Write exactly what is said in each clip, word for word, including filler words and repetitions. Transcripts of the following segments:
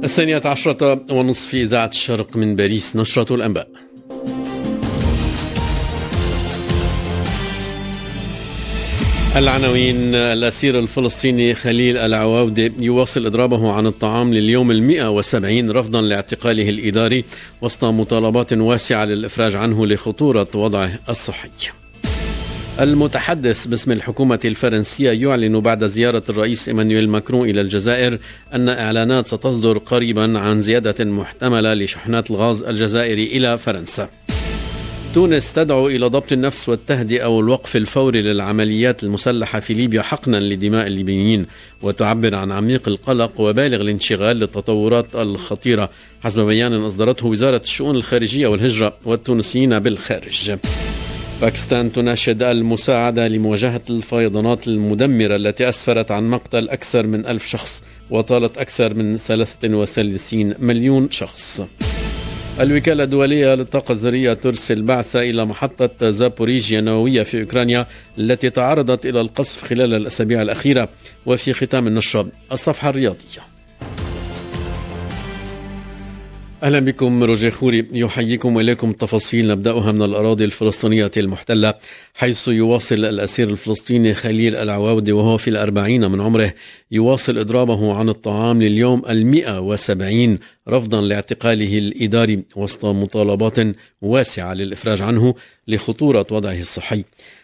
الثانية عشرة ونصف في إذاعة الشرق من باريس، نشرة الأنباء. العناوين: الأسير الفلسطيني خليل العواودي يواصل إضرابه عن الطعام لليوم المئة وسبعين رفضا لاعتقاله الإداري وسط مطالبات واسعة للإفراج عنه لخطورة وضعه الصحي. المتحدث باسم الحكومة الفرنسية يعلن بعد زيارة الرئيس إيمانويل ماكرون إلى الجزائر أن إعلانات ستصدر قريبا عن زيادة محتملة لشحنات الغاز الجزائري إلى فرنسا. تونس تدعو إلى ضبط النفس والتهدئة والوقف الفوري للعمليات المسلحة في ليبيا حقنا لدماء الليبيين، وتعبر عن عميق القلق وبالغ الانشغال للتطورات الخطيرة حسب بيان أصدرته وزارة الشؤون الخارجية والهجرة والتونسيين بالخارج. باكستان تناشد المساعدة لمواجهة الفيضانات المدمرة التي أسفرت عن مقتل أكثر من ألف شخص وطالت أكثر من ثلاثة وثلاثين مليون شخص. الوكالة الدولية للطاقة الذرية ترسل بعثة إلى محطة زابوريجيا النووية في أوكرانيا التي تعرضت إلى القصف خلال الأسابيع الأخيرة. وفي ختام النشرة الصفحة الرياضية. أهلا بكم، روجيه خوري يحييكم وإليكم التفاصيل. نبدأها من الأراضي الفلسطينية المحتلة، حيث يواصل الأسير الفلسطيني خليل العواودي وهو في الأربعين من عمره يواصل إضرابه عن الطعام لليوم المئة وسبعين رفضا لاعتقاله الإداري وسط مطالبات واسعة للإفراج عنه لخطورة وضعه الصحي.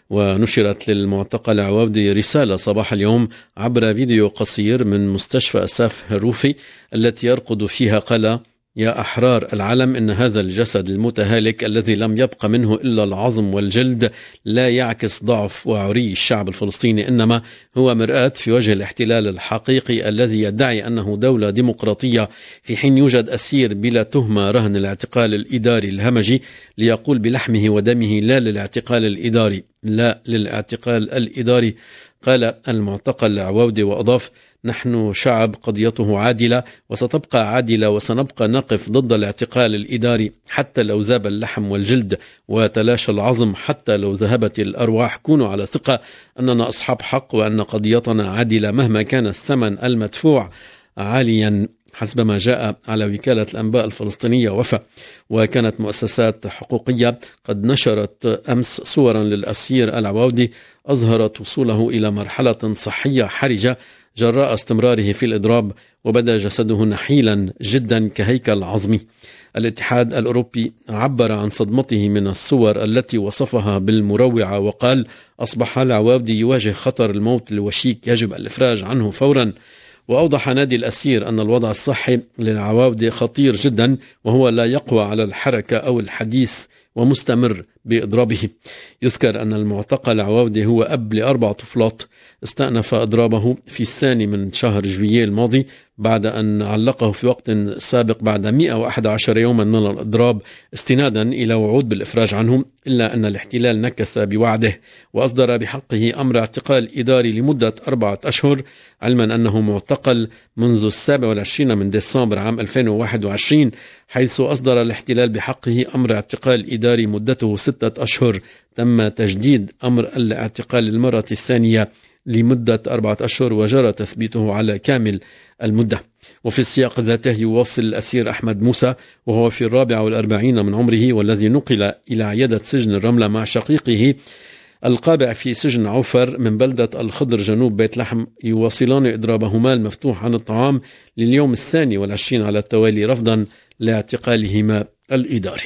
ونشرت للمعتقل عواودي رسالة صباح اليوم عبر فيديو قصير من مستشفى أساف هروفي التي يرقد فيها قال: يا أحرار العالم، إن هذا الجسد المتهالك الذي لم يبق منه إلا العظم والجلد لا يعكس ضعف وعري الشعب الفلسطيني، إنما هو مرآة في وجه الاحتلال الحقيقي الذي يدعي أنه دولة ديمقراطية، في حين يوجد أسير بلا تهمة رهن الاعتقال الإداري الهمجي ليقول بلحمه ودمه لا للاعتقال الإداري، لا للاعتقال الإداري، قال المعتقل العواودي. وأضاف: نحن شعب قضيته عادلة وستبقى عادلة، وسنبقى نقف ضد الاعتقال الإداري حتى لو ذاب اللحم والجلد وتلاشى العظم، حتى لو ذهبت الأرواح. كونوا على ثقة أننا أصحاب حق وأن قضيتنا عادلة مهما كان الثمن المدفوع عاليا، حسب ما جاء على وكالة الأنباء الفلسطينية وفا. وكانت مؤسسات حقوقية قد نشرت أمس صورا للأسير العواودي أظهرت وصوله إلى مرحلة صحية حرجة جراء استمراره في الإضراب، وبدا جسده نحيلا جدا كهيكل عظمي. الاتحاد الأوروبي عبر عن صدمته من الصور التي وصفها بالمروعة وقال: أصبح العواودي يواجه خطر الموت الوشيك، يجب الإفراج عنه فورا. وأوضح نادي الأسير أن الوضع الصحي للعواودي خطير جدا وهو لا يقوى على الحركة أو الحديث ومستمر بإضرابه. يذكر أن المعتقل عواودي هو أب لأربع طفلات، استأنف إضرابه في الثاني من شهر جويلية الماضي بعد أن علقه في وقت سابق بعد مئة وأحد عشر يوما من الإضراب استنادا إلى وعود بالإفراج عنه، إلا أن الاحتلال نكث بوعده وأصدر بحقه أمر اعتقال إداري لمدة أربعة أشهر، علما أنه معتقل منذ السابع والعشرين من ديسمبر عام ألفين وواحد وعشرين، حيث أصدر الاحتلال بحقه أمر اعتقال إداري مدته ستة أشهر. تم تجديد أمر الاعتقال للمرة الثانية لمدة أربعة أشهر وجرى تثبيته على كامل المدة. وفي السياق ذاته يواصل الأسير أحمد موسى وهو في الرابع والأربعين من عمره والذي نقل إلى عيادة سجن الرملة مع شقيقه القابع في سجن عوفر من بلدة الخضر جنوب بيت لحم، يواصلان إضرابهما المفتوح عن الطعام لليوم الثاني والعشرين على التوالي رفضا لاعتقالهما الإداري.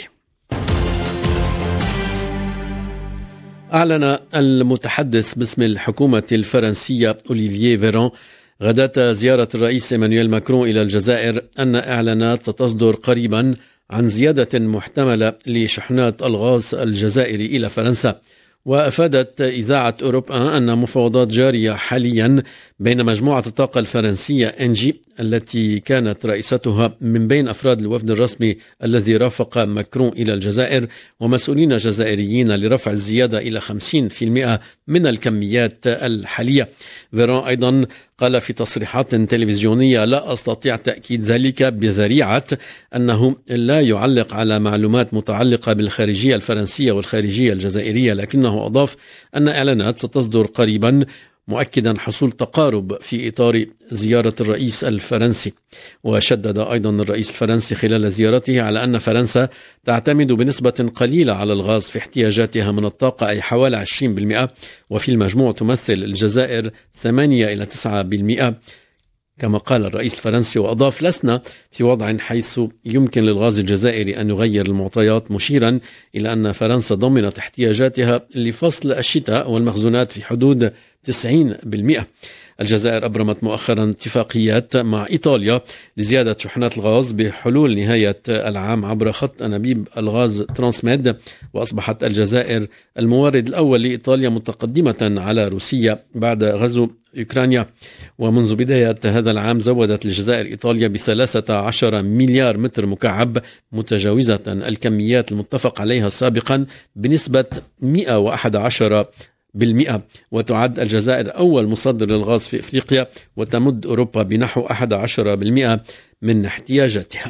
أعلن المتحدث باسم الحكومة الفرنسية أوليفييه فيران غداة زيارة الرئيس إيمانويل ماكرون إلى الجزائر أن إعلانات ستصدر قريبا عن زيادة محتملة لشحنات الغاز الجزائري إلى فرنسا. وأفادت إذاعة أوروب أن مفاوضات جارية حاليا بين مجموعة الطاقة الفرنسية إنجي التي كانت رئيستها من بين أفراد الوفد الرسمي الذي رافق ماكرون إلى الجزائر ومسؤولين جزائريين لرفع الزيادة إلى خمسين بالمئة من الكميات الحالية. فيران أيضا قال في تصريحات تلفزيونية: لا أستطيع تأكيد ذلك بذريعة أنه لا يعلق على معلومات متعلقة بالخارجية الفرنسية والخارجية الجزائرية، لكنه أضاف أن إعلانات ستصدر قريبا مؤكدا حصول تقارب في إطار زيارة الرئيس الفرنسي. وشدد أيضا الرئيس الفرنسي خلال زيارته على أن فرنسا تعتمد بنسبة قليلة على الغاز في احتياجاتها من الطاقة، أي حوالي عشرين بالمئة، وفي المجموع تمثل الجزائر ثمانية إلى تسعة بالمئة كما قال الرئيس الفرنسي. وأضاف: لسنا في وضع حيث يمكن للغاز الجزائري أن يغير المعطيات، مشيرا إلى أن فرنسا ضمنت احتياجاتها لفصل الشتاء والمخزونات في حدود تسعين بالمئة. الجزائر أبرمت مؤخرا اتفاقيات مع إيطاليا لزيادة شحنات الغاز بحلول نهاية العام عبر خط أنابيب الغاز ترانسميد، وأصبحت الجزائر المورد الأول لإيطاليا، متقدمة على روسيا بعد غزو أوكرانيا. ومنذ بداية هذا العام زودت الجزائر إيطاليا بثلاثة عشر مليار متر مكعب، متجاوزة الكميات المتفق عليها سابقا بنسبة مئة وأحد عشر بالمئة. وتعد الجزائر أول مصدر للغاز في إفريقيا، وتمد أوروبا بنحو أحد عشر بالمئة من احتياجاتها.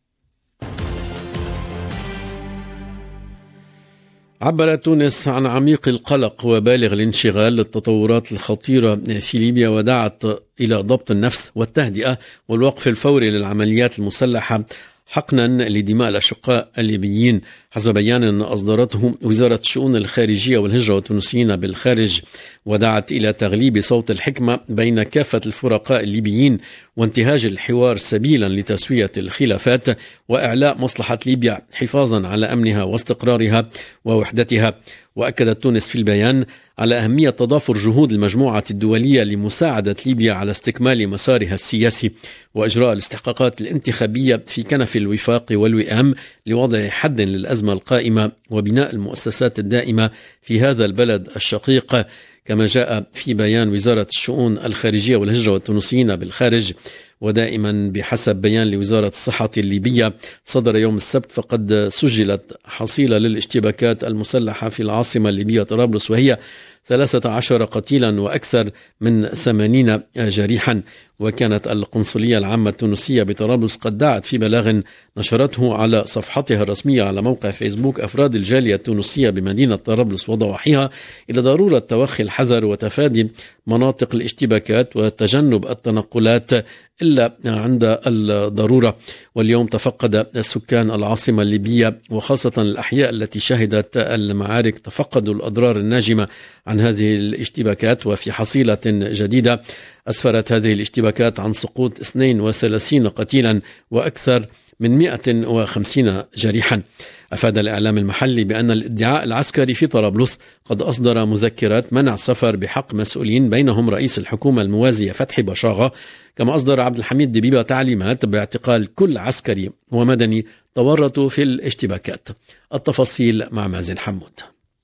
عبرت تونس عن عميق القلق وبالغ الانشغال للتطورات الخطيرة في ليبيا، ودعت إلى ضبط النفس والتهدئة والوقف الفوري للعمليات المسلحة حقنا لدماء الأشقاء الليبيين، حسب بيان أصدرته وزارة الشؤون الخارجية والهجرة والتونسيين بالخارج. ودعت إلى تغليب صوت الحكمة بين كافة الفرقاء الليبيين وانتهاج الحوار سبيلا لتسوية الخلافات وإعلاء مصلحة ليبيا حفاظا على أمنها واستقرارها ووحدتها. وأكدت تونس في البيان على أهمية تضافر جهود المجموعة الدولية لمساعدة ليبيا على استكمال مسارها السياسي وإجراء الاستحقاقات الانتخابية في كنف الوفاق والوئام لوضع حد للأزمة القائمة وبناء المؤسسات الدائمة في هذا البلد الشقيق. كما جاء في بيان وزارة الشؤون الخارجية والهجرة والتونسيين بالخارج، ودائما بحسب بيان لوزارة الصحة الليبية صدر يوم السبت، فقد سجلت حصيلة للاشتباكات المسلحة في العاصمة الليبية طرابلس، وهي ثلاثة عشر قتيلا وأكثر من ثمانين جريحا. وكانت القنصلية العامة التونسية بطرابلس قد دعت في بلاغ نشرته على صفحتها الرسمية على موقع فيسبوك أفراد الجالية التونسية بمدينة طرابلس وضواحيها إلى ضرورة توخي الحذر وتفادي مناطق الاشتباكات وتجنب التنقلات إلا عند الضرورة. واليوم تفقد السكان العاصمة الليبية وخاصة الأحياء التي شهدت المعارك تفقدوا الأضرار الناجمة عن هذه الاشتباكات. وفي حصيلة جديدة أسفرت هذه الاشتباكات عن سقوط اثنين وثلاثين قتيلا وأكثر من مئة وخمسين جريحا. أفاد الإعلام المحلي بأن الادعاء العسكري في طرابلس قد أصدر مذكرات منع سفر بحق مسؤولين بينهم رئيس الحكومة الموازية فتحي بشاغة. كما أصدر عبد الحميد دبيبة تعليمات باعتقال كل عسكري ومدني تورطوا في الاشتباكات. التفاصيل مع مازن حمود.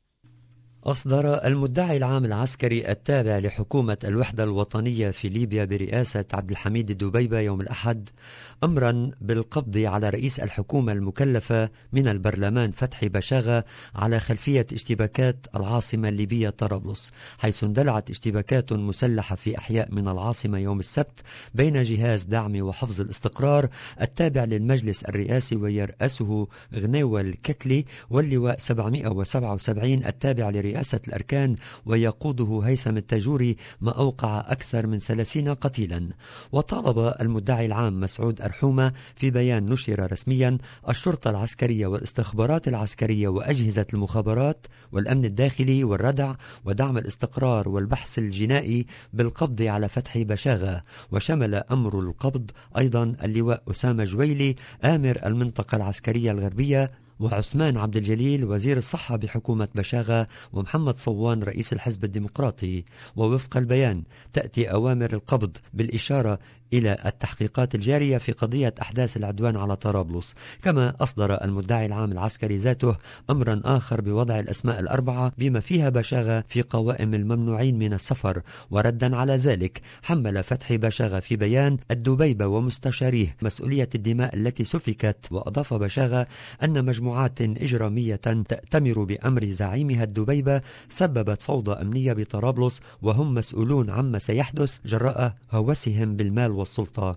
أصدر المدعي العام العسكري التابع لحكومة الوحدة الوطنية في ليبيا برئاسة عبد الحميد دبيبة يوم الأحد أمرا بالقبض على رئيس الحكومة المكلفة من البرلمان فتحي بشاغة على خلفية اشتباكات العاصمة الليبية طرابلس، حيث اندلعت اشتباكات مسلحة في أحياء من العاصمة يوم السبت بين جهاز دعم وحفظ الاستقرار التابع للمجلس الرئاسي ويرأسه غنيوة الككلي، واللواء سبعمئة وسبعة وسبعين التابع لرئاسة رئاسة الأركان ويقوده هيثم التاجوري، ما أوقع أكثر من ثلاثين قتيلا. وطالب المدعي العام مسعود أرحومة في بيان نشر رسميا الشرطة العسكرية والاستخبارات العسكرية وأجهزة المخابرات والأمن الداخلي والردع ودعم الاستقرار والبحث الجنائي بالقبض على فتحي بشاغة. وشمل أمر القبض أيضا اللواء أسامة جويلي آمر المنطقة العسكرية الغربية، وعثمان عبد الجليل وزير الصحة بحكومة بشاغة، ومحمد صوان رئيس الحزب الديمقراطي. ووفق البيان تأتي أوامر القبض بالإشارة إلى التحقيقات الجارية في قضية أحداث العدوان على طرابلس. كما أصدر المدعي العام العسكري ذاته أمرا آخر بوضع الأسماء الأربعة بما فيها بشاغة في قوائم الممنوعين من السفر. وردا على ذلك حمل فتحي بشاغة في بيان الدبيبة ومستشاريه مسؤولية الدماء التي سفكت. وأضاف بشاغة أن مجموعات إجرامية تأتمر بأمر زعيمها الدبيبة سببت فوضى أمنية بطرابلس، وهم مسؤولون عما سيحدث جراء هوسهم بالمال والسلطة.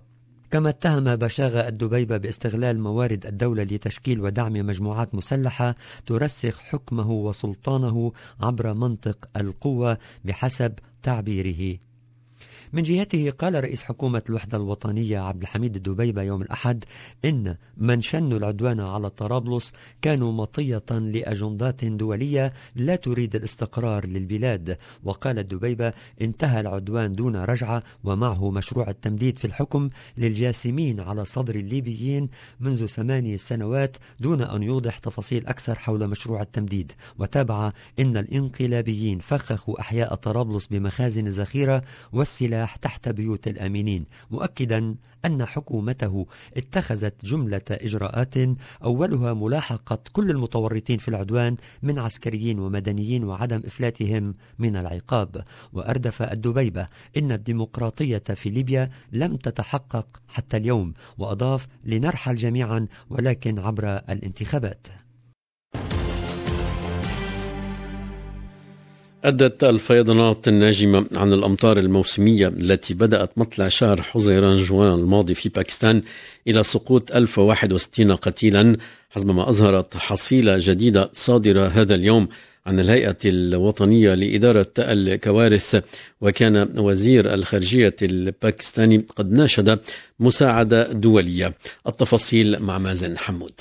كما اتهم بشاغة الدبيبة باستغلال موارد الدولة لتشكيل ودعم مجموعات مسلحة ترسخ حكمه وسلطانه عبر منطق القوة بحسب تعبيره. من جهته قال رئيس حكومة الوحدة الوطنية عبد الحميد الدبيبة يوم الأحد إن من شنوا العدوان على طرابلس كانوا مطية لأجندات دولية لا تريد الاستقرار للبلاد. وقال الدبيبة انتهى العدوان دون رجعة ومعه مشروع التمديد في الحكم للجاسمين على صدر الليبيين منذ ثماني سنوات دون أن يوضح تفاصيل أكثر حول مشروع التمديد. وتابع إن الانقلابيين فخخوا أحياء طرابلس بمخازن الذخيرة والسلاح تحت بيوت الآمنين، مؤكدا أن حكومته اتخذت جملة إجراءات أولها ملاحقة كل المتورطين في العدوان من عسكريين ومدنيين وعدم إفلاتهم من العقاب. وأردف الدبيبة إن الديمقراطية في ليبيا لم تتحقق حتى اليوم، وأضاف لنرحل جميعا ولكن عبر الانتخابات. أدت الفيضانات الناجمة عن الأمطار الموسمية التي بدأت مطلع شهر حزيران جوان الماضي في باكستان إلى سقوط ألف وواحد وستين قتيلا، حسب ما أظهرت حصيلة جديدة صادرة هذا اليوم عن الهيئة الوطنية لإدارة الكوارث. وكان وزير الخارجية الباكستاني قد ناشد مساعدة دولية. التفاصيل مع مازن حمود.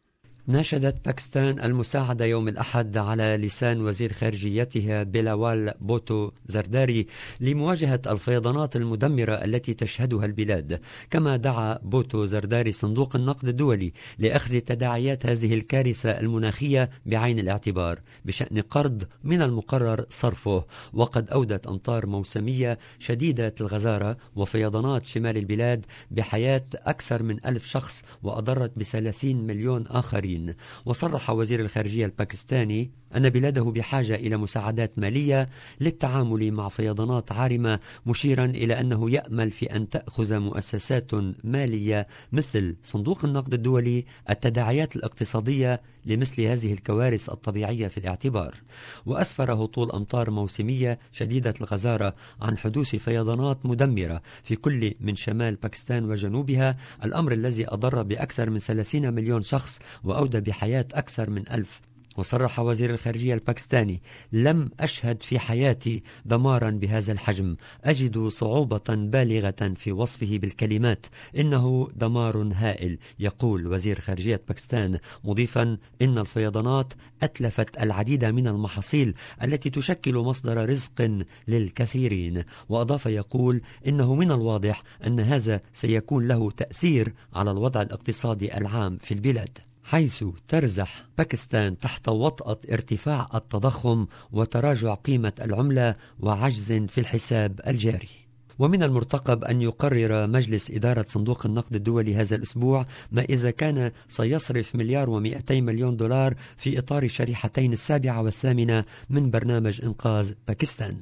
ناشدت باكستان المساعدة يوم الأحد على لسان وزير خارجيتها بيلاوال بوتو زرداري لمواجهة الفيضانات المدمرة التي تشهدها البلاد. كما دعا بوتو زرداري صندوق النقد الدولي لأخذ تداعيات هذه الكارثة المناخية بعين الاعتبار بشأن قرض من المقرر صرفه. وقد أودت أمطار موسمية شديدة الغزارة وفيضانات شمال البلاد بحياة أكثر من ألف شخص وأضرت بثلاثين مليون آخرين. وصرح وزير الخارجية الباكستاني أن بلاده بحاجة إلى مساعدات مالية للتعامل مع فيضانات عارمة، مشيرا إلى أنه يأمل في أن تأخذ مؤسسات مالية مثل صندوق النقد الدولي التداعيات الاقتصادية لمثل هذه الكوارث الطبيعية في الاعتبار. وأسفر هطول أمطار موسمية شديدة الغزارة عن حدوث فيضانات مدمرة في كل من شمال باكستان وجنوبها، الأمر الذي أضر بأكثر من ثلاثين مليون شخص وأودى بحياة أكثر من ألف. وصرح وزير الخارجية الباكستاني: لم أشهد في حياتي دمارا بهذا الحجم، أجد صعوبة بالغة في وصفه بالكلمات، إنه دمار هائل، يقول وزير خارجية باكستان، مضيفا إن الفيضانات أتلفت العديد من المحاصيل التي تشكل مصدر رزق للكثيرين. وأضاف يقول إنه من الواضح أن هذا سيكون له تأثير على الوضع الاقتصادي العام في البلاد، حيث ترزح باكستان تحت وطأة ارتفاع التضخم وتراجع قيمة العملة وعجز في الحساب الجاري. ومن المرتقب أن يقرر مجلس إدارة صندوق النقد الدولي هذا الأسبوع ما إذا كان سيصرف مليار ومئتي مليون دولار في إطار الشريحتين السابعة والثامنة من برنامج إنقاذ باكستان.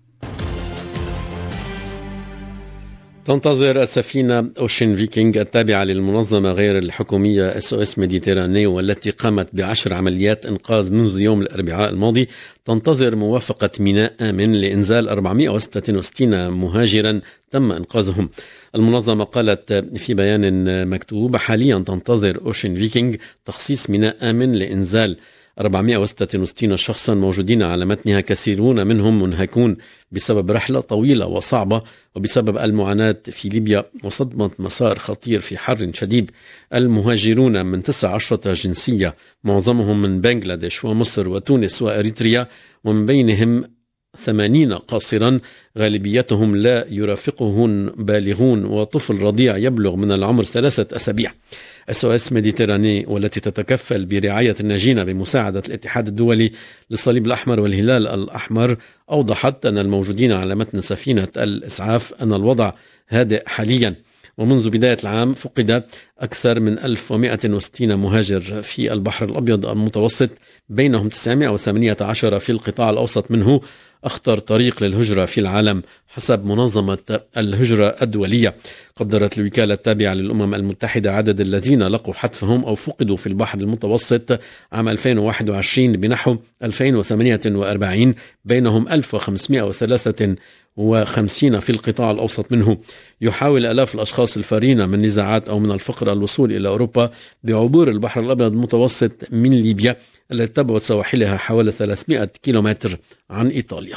تنتظر السفينة أوشن فيكينج التابعة للمنظمة غير الحكومية إس أو إس ميديتيراني والتي قامت بعشر عمليات إنقاذ منذ يوم الأربعاء الماضي، تنتظر موافقة ميناء آمن لإنزال أربعمائة وستة وستين مهاجرا تم إنقاذهم. المنظمة قالت في بيان مكتوب: حاليا تنتظر أوشن فيكينج تخصيص ميناء آمن لإنزال أربعمائة وستة وستين شخصا موجودين على متنها، كثيرون منهم منهكون بسبب رحلة طويلة وصعبة وبسبب المعاناة في ليبيا وصدمة مسار خطير في حر شديد. المهاجرون من تسع عشرة جنسية، معظمهم من بنغلاديش ومصر وتونس وأريتريا، ومن بينهم ثمانين قاصرا غالبيتهم لا يرافقهن بالغون وطفل رضيع يبلغ من العمر ثلاثة أسابيع. إس أو إس ميديتيراني والتي تتكفل برعاية الناجين بمساعدة الاتحاد الدولي للصليب الأحمر والهلال الأحمر أوضحت أن الموجودين على متن سفينة الإسعاف أن الوضع هادئ حاليا. ومنذ بداية العام فقد أكثر من ألف ومئة وستين مهاجر في البحر الأبيض المتوسط، بينهم تسعمائة وثمانية عشر في القطاع الأوسط، منه أخطر طريق للهجرة في العالم حسب منظمة الهجرة الدولية. قدرت الوكالة التابعة للأمم المتحدة عدد الذين لقوا حتفهم أو فقدوا في البحر المتوسط عام ألفين وواحد وعشرين بنحو ألفين وثمانية وأربعين، بينهم ألف وخمسمائة وثلاثة وخمسين في القطاع الأوسط منه. يحاول آلاف الأشخاص الفارين من نزاعات أو من الفقر الوصول إلى أوروبا بعبور البحر الأبيض المتوسط من ليبيا التي تبعد سواحلها حوالي ثلاثمائة كيلومتر عن إيطاليا.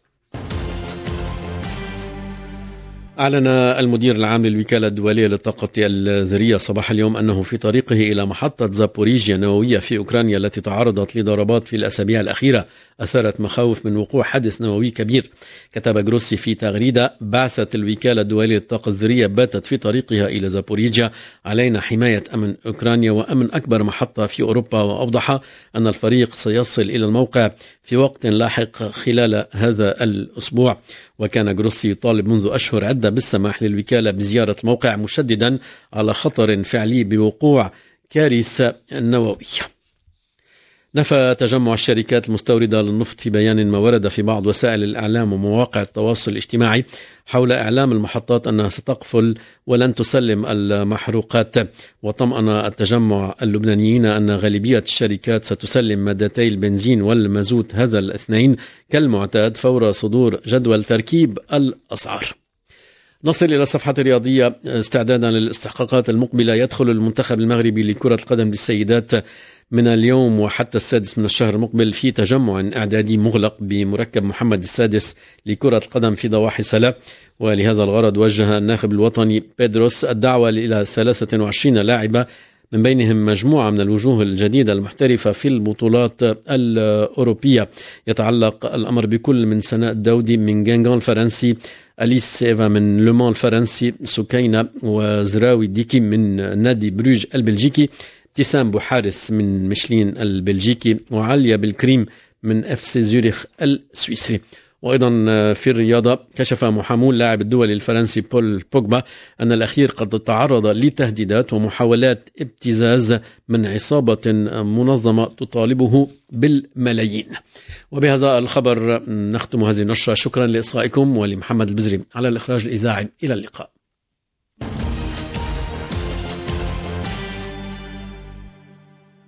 أعلن المدير العام للوكالة الدولية للطاقة الذرية صباح اليوم أنه في طريقه إلى محطة زابوريجيا النووية في أوكرانيا التي تعرضت لضربات في الأسابيع الأخيرة أثارت مخاوف من وقوع حادث نووي كبير. كتب جروسي في تغريدة: بعثة الوكالة الدولية للطاقة الذرية باتت في طريقها إلى زابوريجيا، علينا حماية أمن أوكرانيا وأمن أكبر محطة في أوروبا. وأوضح أن الفريق سيصل إلى الموقع في وقت لاحق خلال هذا الأسبوع. وكان جروسي يطالب منذ أشهر عدة بالسماح للوكالة بزيارة الموقع، مشددا على خطر فعلي بوقوع كارثة نووية. نفى تجمع الشركات المستوردة للنفط في بيان ما ورد في بعض وسائل الإعلام ومواقع التواصل الاجتماعي حول إعلام المحطات أنها ستقفل ولن تسلم المحروقات. وطمأن التجمع اللبنانيين أن غالبية الشركات ستسلم مادتي البنزين والمازوت هذا الاثنين كالمعتاد فور صدور جدول تركيب الأسعار. نصل إلى الصفحة الرياضية. استعدادا للاستحقاقات المقبلة، يدخل المنتخب المغربي لكرة القدم للسيدات من اليوم وحتى السادس من الشهر المقبل في تجمع إعدادي مغلق بمركب محمد السادس لكرة القدم في ضواحي سلا. ولهذا الغرض وجه الناخب الوطني بيدروس الدعوة إلى ثلاثة وعشرين لاعبة من بينهم مجموعة من الوجوه الجديدة المحترفة في البطولات الأوروبية. يتعلق الأمر بكل من سناء الداودي من جانجان الفرنسي، أليس سيفا من لومان الفرنسي، سكينة وزراوي ديكي من نادي بروج البلجيكي، ابتسام بوحارس من ميشلين البلجيكي، وعليا بالكريم من اف سي زيوريخ السويسري. وأيضا في الرياضة، كشف محامو اللاعب الدولي الفرنسي بول بوجبا أن الأخير قد تعرض لتهديدات ومحاولات ابتزاز من عصابة منظمة تطالبه بالملايين. وبهذا الخبر نختم هذه النشرة. شكرا لإصغائكم ولمحمد البزري على الإخراج الإذاعي. إلى اللقاء.